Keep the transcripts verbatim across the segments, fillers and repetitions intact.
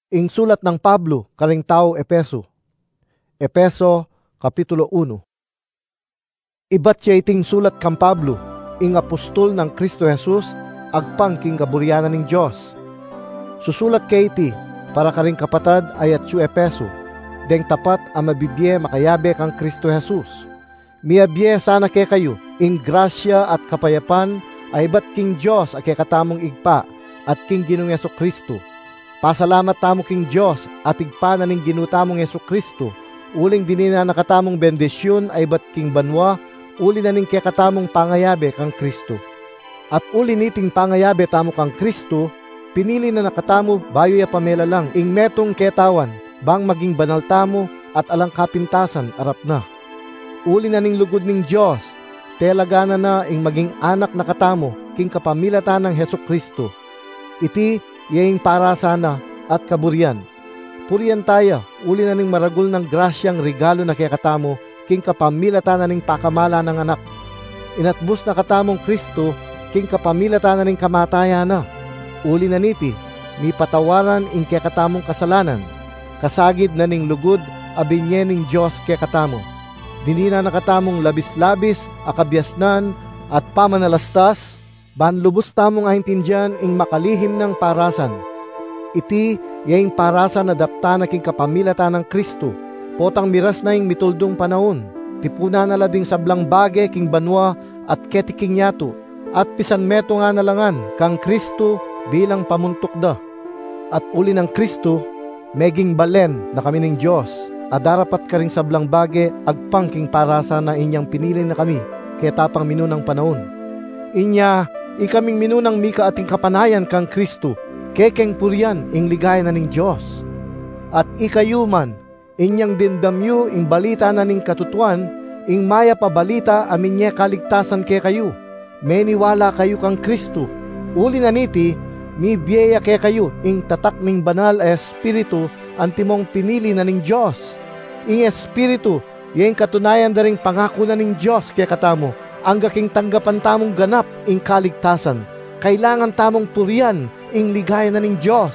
Ing sulat ng Pablo karing tao Epeso. Epeso Kapitulo one. Ibat siya iting sulat kang Pablo, ing apostol ng Kristo Jesus, agpang king kaburyanan ng Diyos. Susulat kay iti, para karing kapatad ayat su Epeso, deng tapat ang mabibye makayabe kang Kristo Jesus. Miyabye sana kay kayo, ing grasya at kapayapan ay bat king Diyos a kay katamong igpa, at king Ginong Yesu Kristo. Pasalamat tamo king Diyos at igpa na ning ginutamong Yesu Kristo, uling dinina nakatamong bendisyon ay bat king banwa, uli na ning kekatamong pangayabe kang Kristo. At uli niting pangayabe tamo kang Kristo, pinili na nakatamo bayo ya pamela lang, ing metong ketawan, bang maging banal tamo at alang kapintasan arap na. Uli na ning lugod ning Diyos, telagana na ing maging anak nakatamo, king kapamilatan ng Hesu Kristo. Iti, yaing para sana at kaburian. Purian tayo, uli na ning maragul ng grasyang regalo na kaya katamo, king kapamilatan na ning pakamala ng anak. Inatbus na katamong Kristo, king kapamilatan na ning kamataya na. Uli na niti, mi patawaran ing kaya katamong kasalanan, kasagid na ning lugod, abinye ning Diyos kaya katamo. Dinina nakatamong labis-labis, akabyasnan, at pamanalastas, banlubos tamong ahintindihan ing makalihim ng parasan. Iti, yaing parasan na dapta na king kapamilatan ng Kristo, potang miras na ing mituldong panahon, tipuna na lading sablang bage king banwa at ketiking yato, at pisan meto nga nalangan kang Kristo bilang pamuntok da. At uli ng Kristo, meging balen na kami ng Diyos, adarapat ka ring sablang bage, agpang king parasan na inyang pinili na kami, kaya tapang minunang panahon. Inya, ikaming minunang mika ating kapanayan kang Kristo, kekeng purian ing ligaya na ning Diyos. At ikayuman, inyang dindamyo ing balita na ning katutuan, ing maya pa balita aminye kaligtasan ke kayo. Meniwala kayo kang Kristo. Uli na niti, mi biyeya ke kayo, ing tatak ning banal a Espiritu, antimong pinili na ning Diyos. Ing Espiritu, yung katunayan da ring pangako na ning Diyos ke katamo, ang gaking tanggapan tamong ganap ing kaligtasan, kailangan tamong purian ing ligaya na ning Diyos.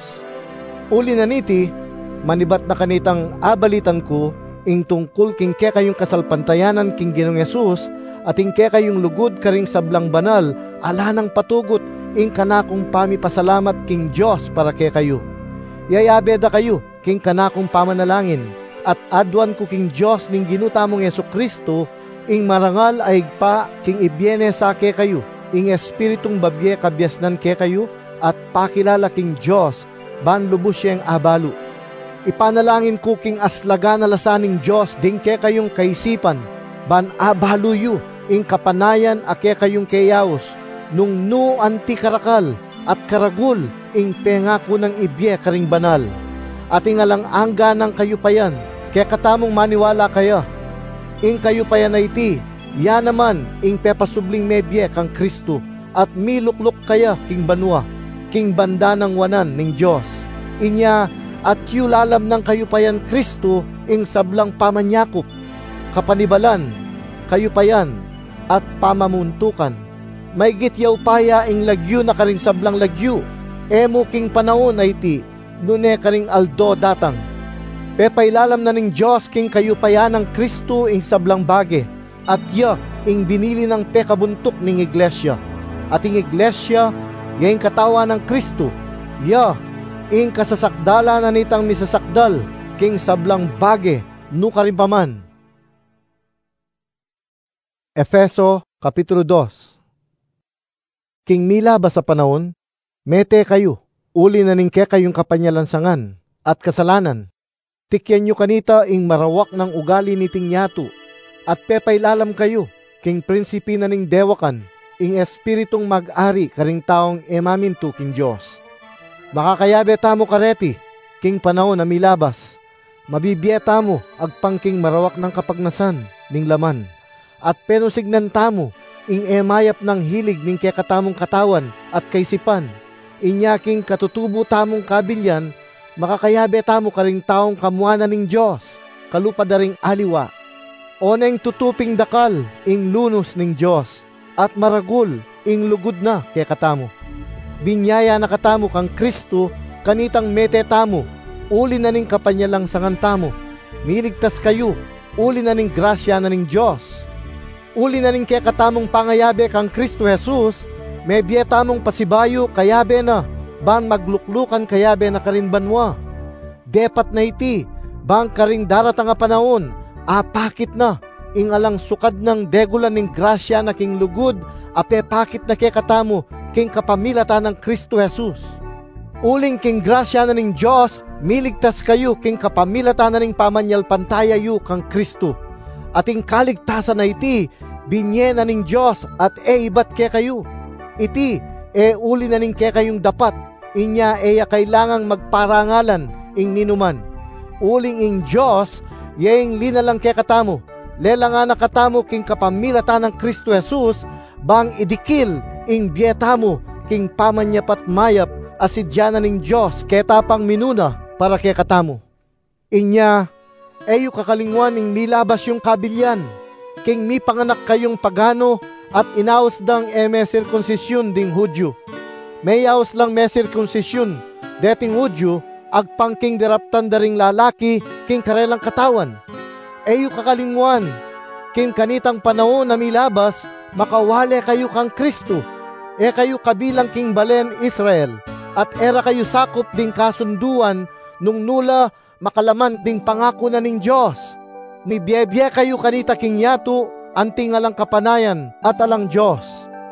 Uli na niti, manibat na kanitang abalitan ko, ing tungkol king ke kayong kasalpantayanan king Ginong Yesus, at ing ke kayong lugod karing sablang banal, ala ng patugot, ing kanakong pamipasalamat king Diyos para ke kayo. Yayabeda kayo, king kanakong pamanalangin, at adwan ko king Diyos ning ginutamong Yesu Kristo, ing marangal ay pa king ibyene sa ke kayo, ing espiritong babye kabyasnan ke kayo, at pakilala king Diyos, ban lubos siyang abalo. Ipanalangin ko king aslaga na lasaning Diyos, ding ke kayong kaisipan, ban abalo yu, ing kapanayan a ke kayong kayawos, nung no anti karakal, at karagul, ing pengako ng ibye karing banal. At ingalang angga ng kayupayan, kaya katamong maniwala kaya. Ing kayupayan na iti, ya naman, ing pepasubling mebye kang Kristo, at milukluk kaya king banwa, king banda ng wanan ning Diyos. Inya, at yulalam ng kayupayan Kristo, ing sablang pamanyakop, kapanibalan, kayupayan, at pamamuntukan. May gityaw paya ing lagyo na karing sablang lagyo, emo king panahon na iti, nune karing aldo datang. Pepailalam na ning Diyos king kayupayan ng Kristo ing sablang bage, at ya ing binili ng pekabuntok ning iglesia. At ing iglesia, ya ing katawa ng Kristo, ya ing kasasakdala na nitang misasakdal, king sablang bage, nukarin paman. Efeso Kapitulo two. King milaba sa panahon, mete kayo, uli na ning ke kayong kapanyalansangan at kasalanan. Tikyan nyo kanita ing marawak ng ugali niting yato, at pepailalam kayo, king prinsipi na ning dewakan, ing espiritong mag-ari karing taong emaminto king Diyos. Makakayabe tamo kareti, king panahon na milabas, mabibye tamo agpang king marawak ng kapagnasan ning laman, at penusignan tamo, ing emayap ng hilig ning kekatamong katawan at kaisipan, inyaking katutubo tamong kabilyan, makakayabe tamo karing taong kamuana ning Diyos, kalupadaring aliwa. Oneng tutuping dakal, ing lunos ning Diyos, at maragul, ing lugod na kekatamo. Binyaya na katamo kang Kristo, kanitang mete tamo, uli na ning kapanyalang sangantamo, miligtas kayo, uli na ning grasya na ning Diyos. Uli na ning kaya katamong pangayabe kang Kristo Jesus, may biyetamong pasibayo kayabe na, bang magluklukan kayabe na karinbanwa. Depat na iti, bang karing daratang nga panahon, apakit na, ingalang sukad ng degulan ning grasya na king lugod, apepakit na kaya katamo, king kapamilatan ng Kristo Jesus. Uling king grasya na ning Diyos, miligtas kayo king kapamilatan na ning pamanyal pantaya yu kang Kristo. Ating kaligtasan na iti, binye na ning Diyos at e ibat kaya kayo. Iti, e uli na ning kaya kayong dapat, inya eya kailangang magparangalan ing ninuman. Uling ing Diyos, yaing linalang kaya katamo, lela nga nakatamo king kapamilatan ng Kristo Jesus, bang idikil ing biyetamo king pamanyapat mayap asidyanan ning Diyos ketapang minuna para kaya katamo. Inya, eyo kakalingwan ing milabas yung kabilyan, king mi panganak kayong pagano at inaos dang e may sirkonsisyon ding Hudyo. May yaos lang may sirkonsisyon, deting Hudyo, agpang king diraptan daring lalaki king karelang katawan. Eyo kakalingwan, king kanitang panahon na milabas, makawale kayo kang Kristo, e kayo kabilang king balen Israel, at era kayo sakop ding kasunduan, nung nula makalaman ding pangako na ning Diyos. Ni biyebye kayo kanita king yato, anting alang kapanayan at alang Diyos.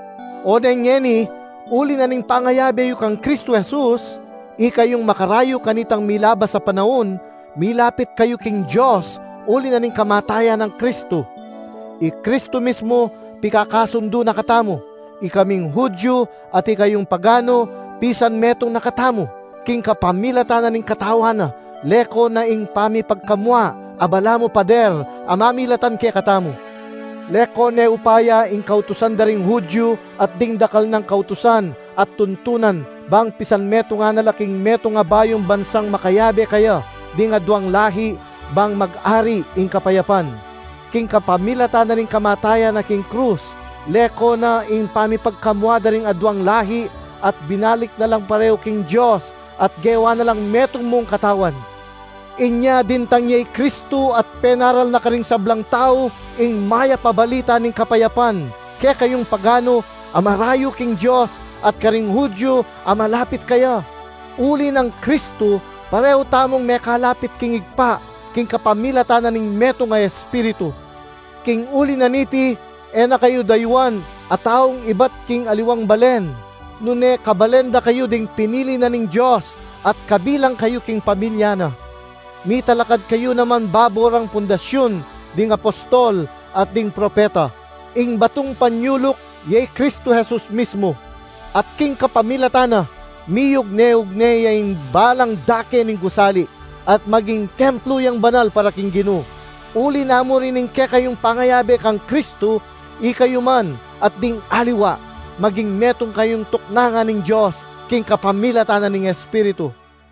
O nengeni, uli na ning pangayabe yu kang Kristo Jesus, ikayong makarayo kanitang milabas sa panahon, milapit kayo king Diyos, uli na ning kamatayan ng Kristo. I Kristo mismo, pikakasundo na katamo, ikaming Hudyo at ikayong pagano, pisan metong nakatamo, king kapamilatan na ning katawana, leko na ing pami pagkamwa, abala mo pader, amamilatan kaya katamo. Leko ne upaya ing kautusan daring Hudyo at dingdakal ng kautusan at tuntunan, bang pisan meto nga nalaking meto nga bayong bansang makayabe kaya, di nga duang lahi, bang mag-ari ing kapayapan. King kapamilatan na ning kamatayan na king krus, leko na ing pamipagkamwa daring adwang lahi, at binalik na lang pareho king Diyos, at gewa na lang metong mong katawan. Inya dintang niya'y Kristo at penaral na karing sablang tao, ing maya pabalita ning kapayapan. Kaya kayong pagano, amarayo king Diyos, at karing Hudyo, amalapit kaya. Uli ng Kristo, pareho tamong may kalapit king igpa, king kapamilatan na ning meto nga espiritu. King uli na niti, e na kayo dayuan, at taong ibat king aliwang balen. Nune kabalenda kayo ding pinili na ning Diyos, at kabilang kayo king pamilya na. Mitalakad kayo naman baborang pundasyon, ding apostol at ding propeta. Ing batong panyulok, yay Kristo Jesus mismo. At king kapamilatan na, miyog neog neyaing balang dake ning gusali, at maging templo yang banal para king Ginoo. Uli na mo rin ning kayong pangayabe kang Kristo, ikayo man, at ding aliwa, maging metong kayong tuknangan ning Diyos, king kapamilatan na ning Espiritu.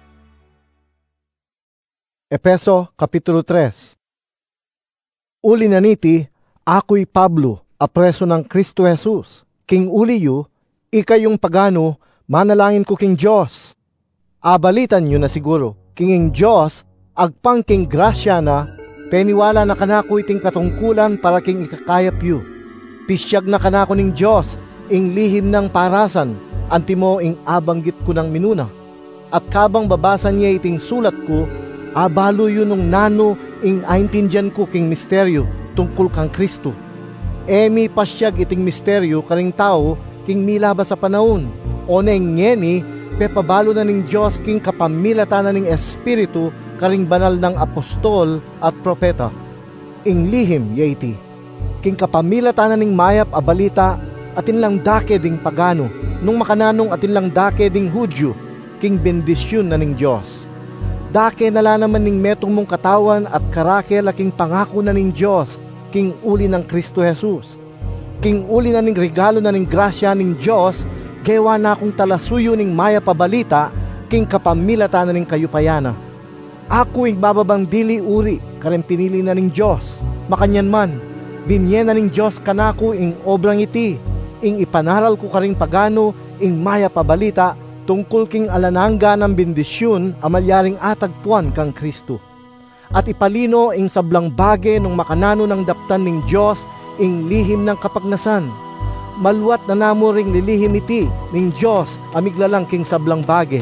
Efeso Kapitulo tres. Uli na niti, ako'y Pablo, apreso ng Kristo Jesus. King uli yu, ikayong pagano, manalangin ko king Diyos. Abalitan nyo na siguro, kinging Diyos, agpang king grasya na, peniwala na kanako iting katungkulan para king ikakayap yu. Pisyag na kanako ning Diyos, ing lihim ng parasan, antimo ing abanggit ko ng minuna. At kabang babasan niya iting sulat ko, abalo yun nung nano ing aintindihan ko king misteryo tungkol kang Kristo. Emi pasyag iting misteryo karing tao king milabas sa panahon. O neng ngeni, pepabalo na ning Diyos king kapamilatan na ning Espiritu karing banal ng apostol at propeta. Ing lihim yaiti, king kapamilatan na ning mayap a balita atin lang dake ding pagano, nung makananong atin lang dake ding Hudyo, king bendisyon na ning Diyos. Dake nala naman ning metong mong katawan at karakel aking pangako na ning Diyos, king uli ng Kristo Jesus. King uli na ning regalo na ning grasya ning Diyos, gewa na akong talasuyo ning maya pabalita, king kapamilatan na ning kayupayana. Ako ing bababang dili uri, karing pinili na ning Diyos. Makanyan man, binye na ning Diyos kanako ing obrang iti, ing ipanaral ko karing pagano, ing maya pabalita, tungkol king alanangga ng bendisyon amalyaring atagpuan kang Kristo. At ipalino ing sablang bage nung makanano ng daptan ning Diyos ing lihim ng kapagnasan. Maluwat na namo ring lilihim iti ning Diyos amiglalang king sablang bage.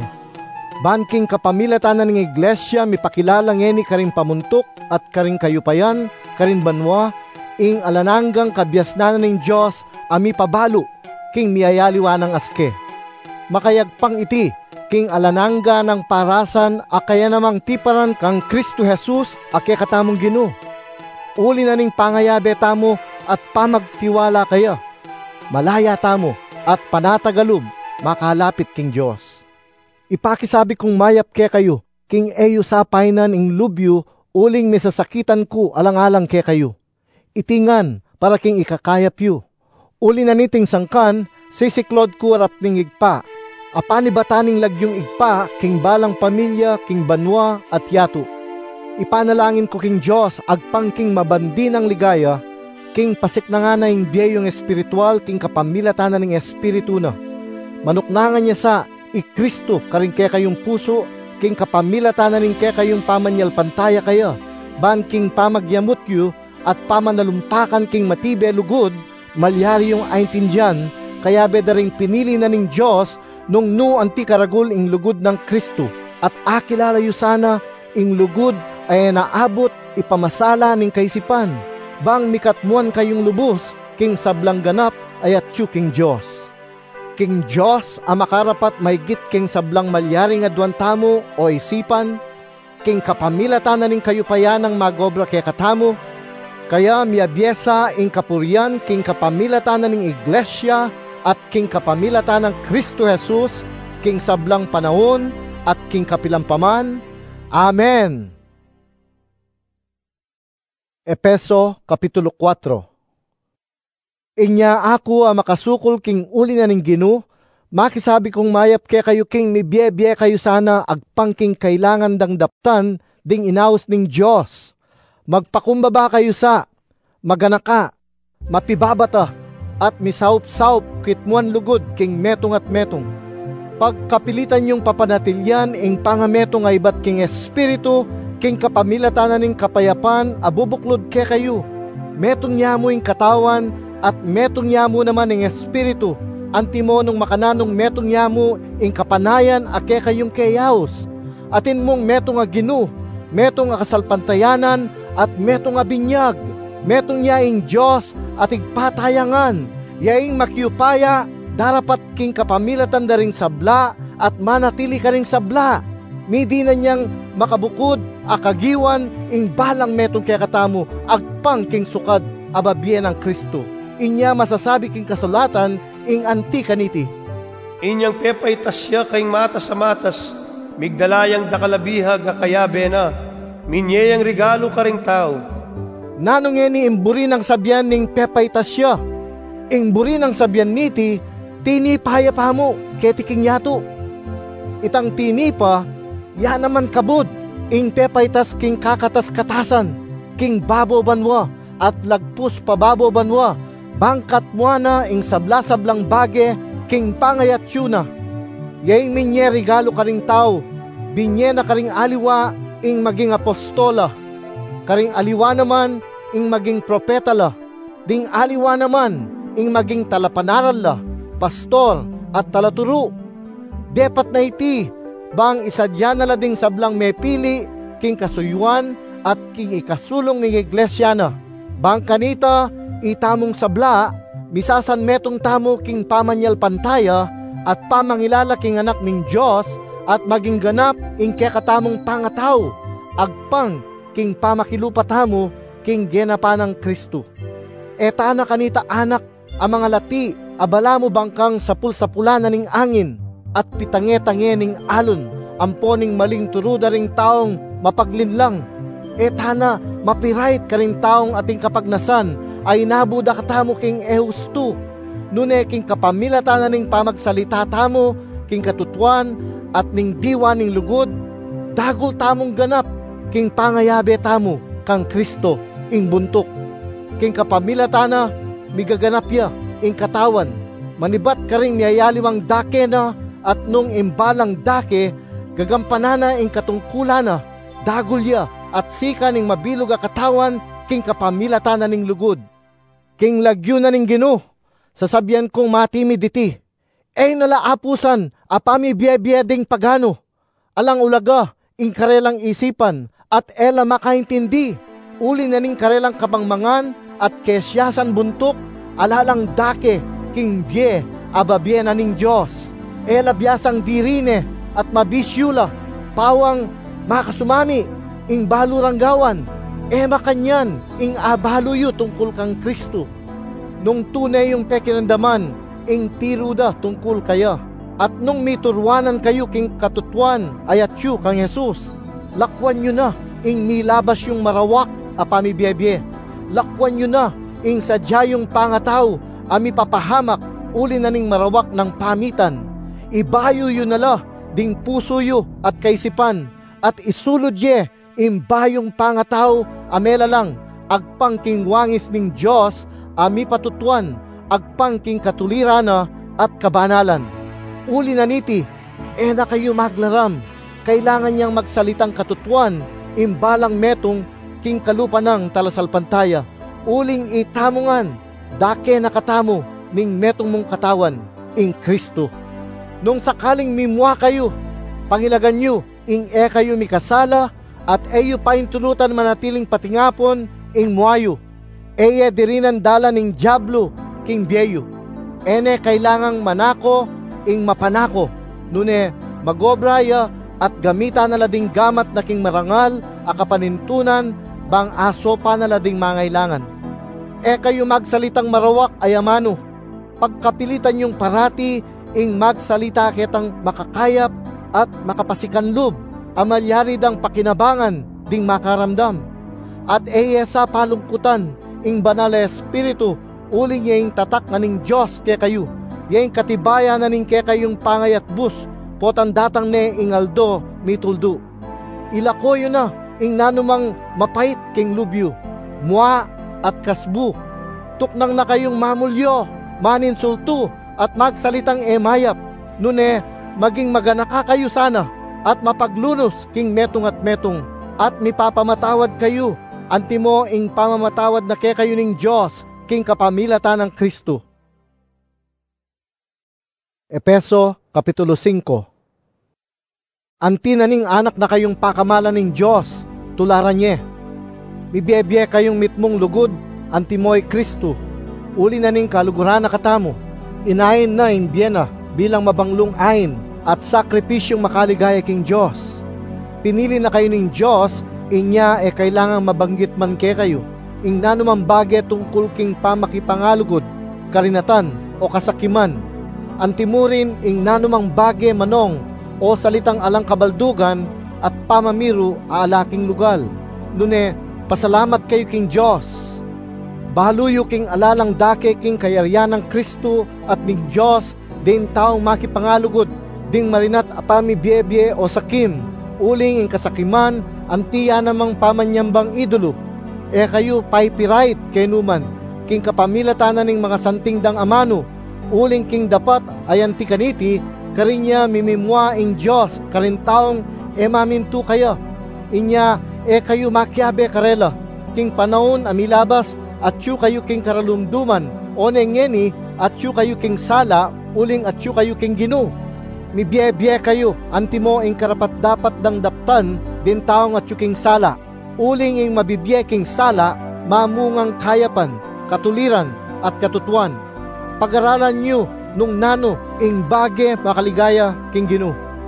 Ban king kapamilatanan ng iglesia mipakilala ngeni karing pamuntok at karing kayupayan, karing banwa, ing alananggang kabyasnanan ning Diyos ami pabalo king miyayaliwa ng aske. Makayagpang iti king alanangga ng parasan akaya namang tiparan kang Kristo Jesus ake katamong Ginoo. Uli na ning pangayabe tamo at pamagtiwala kaya. Malaya tamo at panatagalub makalapit king Diyos. Ipakisabi kong mayap ke kayo, king eyo sapainan ing lubyo uling misasakitan ko alang-alang ke kayo. Itingan para king ikakayap yu. Uli na niting sangkan, sisiklod ko rap ning igpa. Apani bataning lagyong igpa, king balang pamilya, king banwa at yato. Ipanalangin ko king Diyos, agpang king mabandi ng ligaya, king pasik na nga na yung biyayong espiritual, king kapamilatanan ng espiritu na. Manuknangan niya sa i-Kristo, karing kaya kayong puso, king kapamilatanan ng kaya kayong pamanyal pantaya kaya, ban king pamagyamot yu, at pamanalumpakan king matibe lugod, malyari yung aintindyan, kaya bedaring pinili na ning Diyos, nung no anti karagol ing lugod ng Kristo, at akilala yu sana, ing lugod ay naabot ipamasala ning kaisipan, bang mikatmuan kayong lubos, king sablang ganap ayat yu king Diyos. King Diyos ang makarapat maygit king sablang malyari nga duwantamo o isipan, king kapamilatanan ning kayupayan ng magobra kaya katamo, kaya miyabyesa ing kapurian king kapamilatanan ning iglesia at king kapamilatanan ng Kristo Jesus, king sablang panahon at king kapilampaman. Amen. Efeso Kapitulo four. Inya ako ang makasukol king uli na ning Ginoo, makisabi kong mayap ke kayo king mibiye-biye kayo sana agpang king kailangan dang daptan ding inaos ning Diyos. Magpakumbaba kayo sa maganaka, mapibabata, at misaup-saup kitmuan lugod king metong at metong. Pagkapilitan yung papanatilyan ing pangametong ay bat king espiritu, king kapamilatanan ning kapayapan abubuklod ke kayo. Metong niya mo ing katawan at metong niya mo naman ing espiritu. Antimo nung makananong metong niya mo ing kapanayan ake kayong keyaos. Atin mong metong nga Ginoo, metong nga kasalpantayanan at metong nga binyag. Metong niya ing Diyos at igpatayangan. Yaing makiupaya, darapat king kapamilatan da ring sabla at manatili ka ring sabla. Midi na niyang makabukod, akagiwan, ing balang metong kaya katamo, agpang king sukad, ababien ng Kristo. Inya masasabi king kasulatan, ing anti kaniti. Inyang pepay tasya kayong matas sa matas, migdalayang dakalabihag akayabe na, minyeyang regalo ka ring tao. Nanong ni imburi ng sabyan ning pepay tasya, ing buri ng sabyan niti, tini pahayapa mo, ketiking yato. Itang tini pa, ya naman kabud, ing pepay tas king kakatas katasan, king babo banwa, at lagpus pababo banwa, bangkat mo na ing sabla-sablang bage, king pangayat yuna. Yaing minye regalo karing tao, binye na karing aliwa, ing maging apostola. Karing aliwa naman, ing maging propeta la. Ding aliwa naman, ing maging talapanaral la, pastor at talaturo. Depat na iti, bang isadya na lading sablang may pili, king kasuyuan at king ikasulong ng iglesia na. Bang kanita, itamong sabla, misasan metong tamo king pamanyal pantaya at pamangilala king anak ning Diyos at maging ganap ing kekatamong pangataw, agpang king pamakilupatamo king genapa ng Kristo. Eta na kanita anak, ang mga lati, abala mo bangkang sapul-sapulanan ning angin at pitange-tange ning alon, amponing maling turuda ring taong mapaglinlang. Eta na, mapirayt ka ring taong ating kapagnasan, ay nabuda katamo king ehusto. Nune king kapamilatanan ning pamagsalita tamo, king katutuan, at ning diwa ning lugod, dagol tamong ganap, king pangayabe tamo, kang Kristo, ing buntok. King kapamilatana, migaganap ya, ing katawan, manibat ka ring niyayaliwang dake na, at nung imbalang dake, gagampanana ing katungkulana, dagulya at sika ning mabilog a katawan, king kapamilatanan ning lugod. King lagyo na ning Ginoo, sasabyan kong matimid iti, ay nalaapusan, apami biye-biyeding pagano, alang ulaga, ing karelang isipan, at ela makaintindi, uli na ning karelang kabangmangan, at kesyasan buntok, alalang dake, king biye, ababye na ning Diyos, ela biyasang dirine, at mabisyula, pawang makasumani, ing baluranggawan, e makanyan, ing abaluyo tungkol kang Kristo. Nung tunay yung pekinandaman, ing tiruda tungkol kaya, at nung miturwanan kayo king katutuan, ayatyo kang Jesus, lakwan nyo na, ing milabas yung marawak, apami biyebye, lakwan nyo na, ing sadya yung pangataw, ami papahamak, uli na ning marawak ng pamitan, ibayo yun nala, ding puso yo at kaisipan, at isulod ye, imbayong pangataw, amela lang, agpang king wangis ning Diyos, ami patutuan, agpang king katulirana at kabanalan. Uli na niti, eh na kayo maglaram, kailangan niyang magsalitang katutuan, imbalang metong king kalupanang talasalpantaya, uling itamungan, dake nakatamo, ning metong mong katawan, ing Kristo. Nung sakaling mimwa kayo, pangilagan nyo, ing e kayo mikasala, at eyo paintulutan manatiling patingapon, ing muayo, eye dirinan dala ning diablo, king biyeyo. Ene kailangang manako, ing mapanako, nune magobraya, at gamita na lading gamat na king marangal, akapanintunan, bang aso pa na lading mangailangan. E kayo magsalitang marawak ayamano, pagkapilitan yung parati, ing magsalita kitang makakayap, at makapasikanlub, amalyari dang pakinabangan, ding makaramdam. At eye sa palungkutan, ing banal na espiritu, uling yung tatak na ning Diyos kaya kayo, yung katibaya na ning kaya kayong pangay at bus, potan datang ne ing aldo mituldo. Ilako yun na, ing nanumang mapait king lubyo, mua at kasbu, tuknang na kayong mamulyo, maninsulto, at magsalitang emayap, nune maging maganaka kayo sana, at mapaglunos king metong at metong, at mipapamatawad kayo, antimo ing pamamatawad na kaya kayo ning Diyos, king kapamilatan ng Kristo. Epeso Kapitulo five. Anti na ning anak na kayong pakamalan ning Diyos, tularan nye. Mibiyebye kayong mitmong lugod, antimoy Kristo, uli na ning kaluguran na katamo, inayin na in biyena bilang mabanglong ayin, at sakripisyong makaligaya king Diyos. Pinili na kayo ning Diyos, inya e kailangang mabanggit man ke kayo, ing nanumang bagay tungkol king pamakipangalugod, karinatan o kasakiman, antimurin ing nanumang bagay manong o salitang alang kabaldugan at pamamiru aalaking lugal. Nune, pasalamat kayo king Diyos. Bahaluyo king alalang dake king kayaryan ng Kristo at ning Diyos, din taong makipangalugod, ding marinat apami biyebye o sakim, uling ing kasakiman, antiya namang pamanyambang idolo. E kayo paipirait kay numan, king kapamilatanan ning mga santingdang amano, uling king dapat ayanti kaniti, karinya mimimwa ing Diyos, karintaong e mamintu kaya. Inya e kayo makyabe karela, king panahon amilabas, at yu kayo king karalumduman, o nengeni, at yu kayo king sala, uling at yu kayo king Ginoo. Mibye-bye kayo, antimo ing karapat dapat dang daptan, din taong at yu king sala, uling ing mabibye king sala, mamungang kayapan, katuliran, at katutuan. Pag-aralan nyo, nung nano, ing bage makaligaya king Ginoo.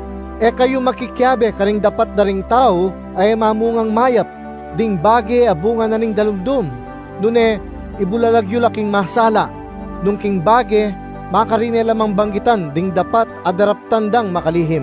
E kayo makikyabe karing dapat daring tao, ay mamungang mayap, ding bage abungan na ning dalumdum. Nune, ibulalagyo laking masala, nung king bage, makarine lamang banggitan, ding dapat adaraptan dang makalihim.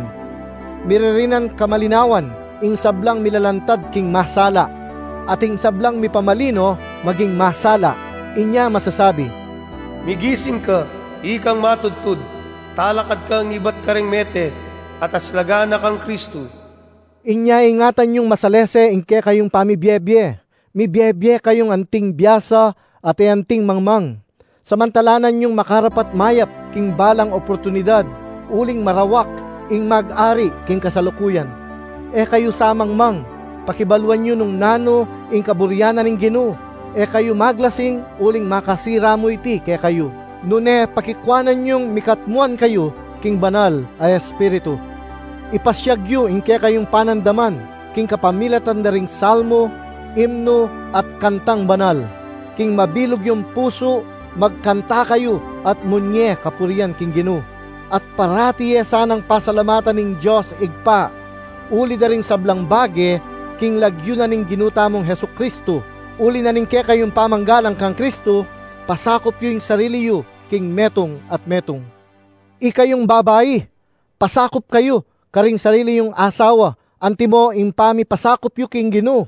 Miririnan kamalinawan, ing sablang milalantad king masala, ating sablang mipamalino, maging masala, inya masasabi, migising ka, ikang matudtud, talakad kang ibat karing mete, at aslagana kang Kristo. Inya ingatan yung masalese, ingke kayong pamibiyebye, mibiyebye kayong anting biyasa, at anting mangmang. Samantalanan yung makarapat mayap, king balang oportunidad, uling marawak, ing mag-ari king kasalukuyan. E kayo samang mang, pakibaluan nyo nung nano, ing kaburyanan ning Ginoo. E kayo maglasing, uling makasira mo iti kaya kayo. Nune, pakikwanan yung mikatmuan kayo, king banal ay espiritu. Ipasyagyo ing kaya kayong panandaman, king kapamilatan na ring salmo, imno at kantang banal. King mabilog yung puso, magkanta kayo at munye kapurian king Ginoo. At parati sanang pasalamatan ning Diyos igpa, uli na ring sablang bage, king lagyo na ning ginutamong Hesu Kristo, uli na ning kaya kayong pamanggalang kang Kristo, pasakop yung sarili yu, king metong at metong. Ikayong babae, pasakop kayo, karing sarili yung asawa, antimo impami pasakop yu king Ginoo.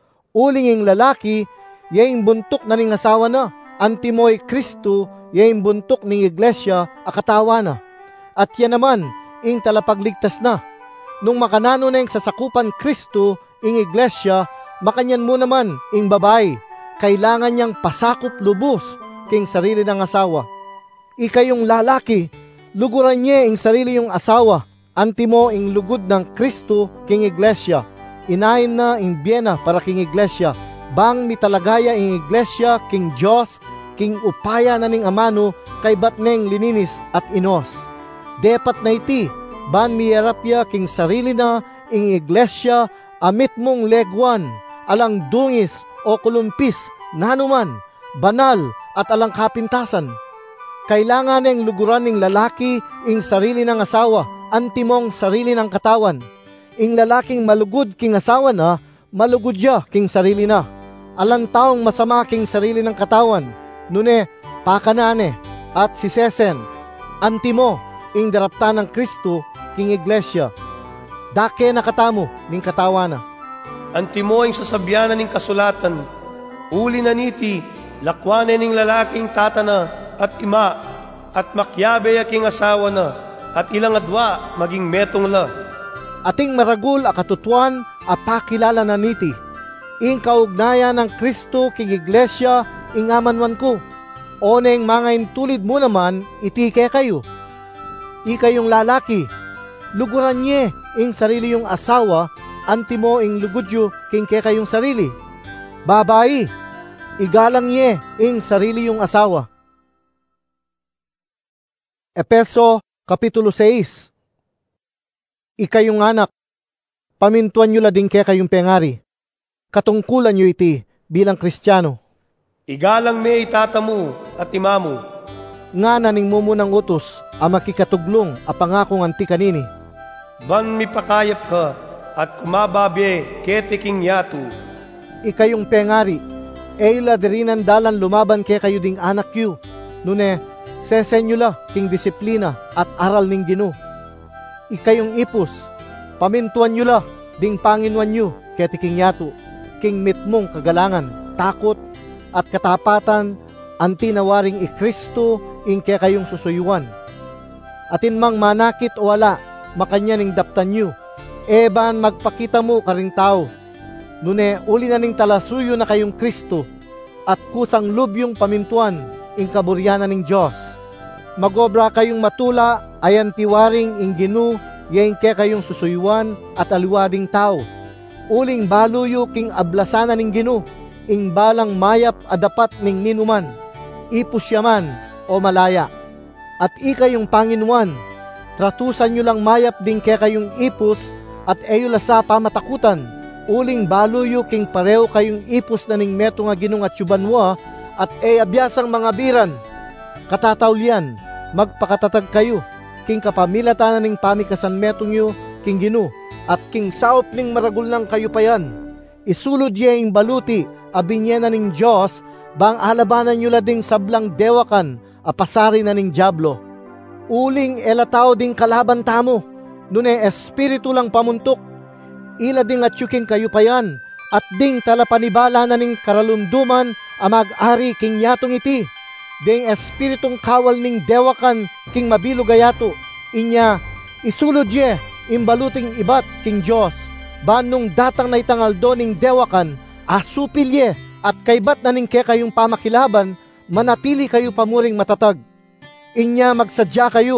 Uling yung lalaki, yaing buntok na ning asawa na, antimoy Kristo, yaing buntok ning iglesia, akatawa na. At yan naman, ing talapagligtas na. Nung makanano na yung sasakupan Kristo, ing iglesia, makanyan mo naman, ing babae, kailangan niyang pasakop lubos, king sarili ng asawa. Ikayong lalaki, luguran niya ing sarili yung asawa, antimo ing lugod ng Kristo, king iglesia. Inayin na ing biyena para king iglesia, bang mitalagaya ing iglesia, king Diyos, king upaya na ning amano, kay batneng lininis at inos. Depat na iti, ban miyarapya king sarili na, ing iglesia, amit mong legwan, alang dungis o kulumpis, nanuman, banal at alang kapintasan. Kailangan ng luguran ng lalaki ing sarili ng asawa, antimong sarili ng katawan. Ing lalaking malugod king asawa na, malugod ya king sarili na. Alang taong masama king sarili ng katawan, nune, pakanane, at si Sesen, antimo, ing darapta ng Kristo, king iglesia. Dake nakatamo, ning katawana. Antimo ing sasabyanan ning kasulatan, uli na niti, lakwanen ning lalaking tatana, at ima, at makyabe aking asawa na, at ilang adwa, maging metong la. Ating maragul akatutuan, apakilala na niti, ing kaugnayan ng Kristo king iglesia, ing amanwan ko, oneng mga intulid mo naman, itike kayo. Ikayong lalaki, luguran nye, ing sarili yung asawa, antimo ing lugudyo, king ke kayong sarili. Babae, igalang nye, ing sarili yung asawa. Epeso Kapitulo six. Ikayong anak, pamintuan nyo lading kaya kayong pengari. Katungkulan nyo iti bilang Kristiyano. Igalang me itatamu at imamu. Nga naning mumunang utos, ang makikatuglong a pangakong anti kanini. Ban mipakayap ka at kumababe ketiking yatu. Ikayong pengari, eyla dirinan dalan lumaban kaya kayo ding anak yu. Nune, sesen nyo la king disiplina at aral ning Ginoo. Ikayong ipos, pamintuan nyo la ding panginwan nyo kaya tiking yatu, king mitmong kagalangan, takot at katapatan, antinawaring ikristo ing kaya kayong susuyuan. Atin mang manakit o wala, makanya ning daptan nyo, eban magpakita mo karing tao. Nune, uli na ning talasuyo na kayong Kristo, at kusang lubyong pamintuan ing kaburyanan ning Diyos. Magobra kayong matula, ayan tiwaring ing Ginoo, yain ke kayong susuyuan at aliwading tao. Uling baluyo king ablasanan ning Ginoo, ing balang mayap adapat ning ninuman, ipus yaman o malaya. At ikayong Panginuan, tratusan nyo lang mayap din ke kayong ipus, at eyo lasa pamatakutan, uling baluyo king pareho kayong ipus na ning meto nga Ginoo at yubanwa, at e abyasang mga biran. Katatawlian, magpakatatag kayo, king kapamilatanan ning pamikasan metong yu, king Ginoo, at king saop ning maragul ng kayo payan. Isulod ye ing baluti, abinyena ning Diyos, bang alabanan nyo lading sablang dewakan, apasari na ning Diablo. Uling elatao ding kalaban tamo, nune espiritu lang pamuntok, ila ding atyukin kayo payan, at ding talapanibala na ning karalunduman, amag-ari king yatong iti. Ding espiritong kawal ning dewakan king mabilugayato, inya isulod ye imbaluting ibat king Diyos, banong datang na itangaldo ning dewakan, asupil ye at kaybat na ning ke kayong pamakilaban, manatili kayo pamuring matatag. Inya magsadya kayo,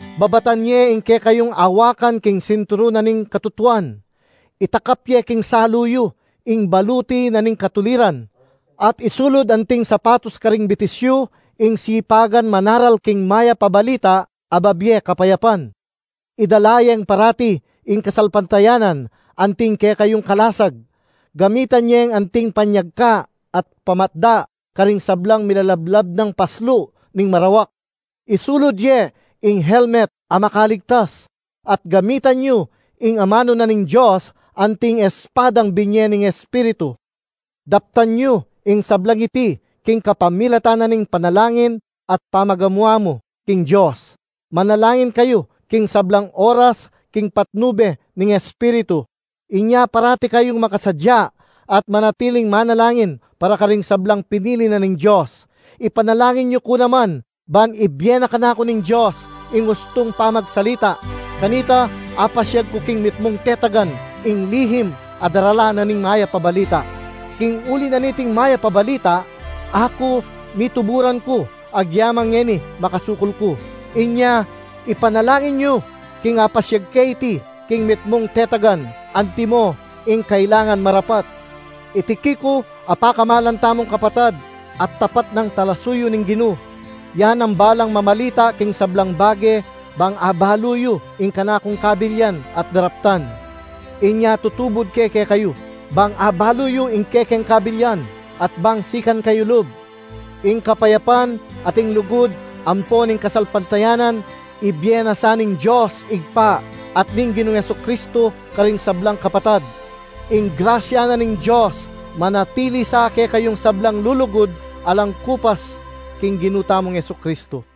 Babatan nye ingke kayong awakan king sinturo na ning katutuan. Itakapye king saluyo, ing baluti na ning katuliran. At isulod anting sapatos karing bitisyo, ing sipagan manaral king maya pabalita, ababye kapayapan. Idalayang parati, ing kasalpantayanan, anting ke kayong kalasag. Gamitan niyeng anting panyagka at pamatda, karing sablang milalablab ng paslo ning marawak. Isulod ye, ing helmet amakaligtas, at gamitan nyo, ing amano na ning Diyos, anting espadang binye ning Espiritu. Daptan nyo, ing sablang iti, king kapamilatan na ning panalangin, at pamagamuha mo, king Diyos. Manalangin kayo, king sablang oras, king patnube ning Espiritu. Inya parati kayong makasadya, at manatiling manalangin, para karing sablang pinili na ning Diyos. Ipanalangin nyo ko naman, ban ibiyena ka na ko ning Diyos, ing gustong pamagsalita. Kanita, apasyag ko king mitmong tetagan, ing lihim, adarala na ning maya pabalita. King uli na niting maya pabalita, ako, mituburan ko, agyamang ngeni, makasukol ko. Inya, ipanalangin nyo, king apasyag kaiti, king mitmong tetagan, antimo, ing kailangan marapat. Itiki ko, apakamalan tamong kapatad, at tapat ng talasuyo ning Gino. Yan ang balang mamalita king sablang bage, bang abaluyo, ing kanakong kabilyan at daraptan. Inya tutubod keke kayo, bang abaluyo ing kekeng kabilyan, at bang sikan kayo lub. Ing kapayapan at ing lugod, ampon ing kasalpantayanan, ibyena saning Diyos igpa, at ning Ginoong Jesucristo karing sablang kapatad. Ing grasya na ning Diyos, manatili sa ke kayong sablang lulugod, alang kupas, king ginutamong Jesucristo.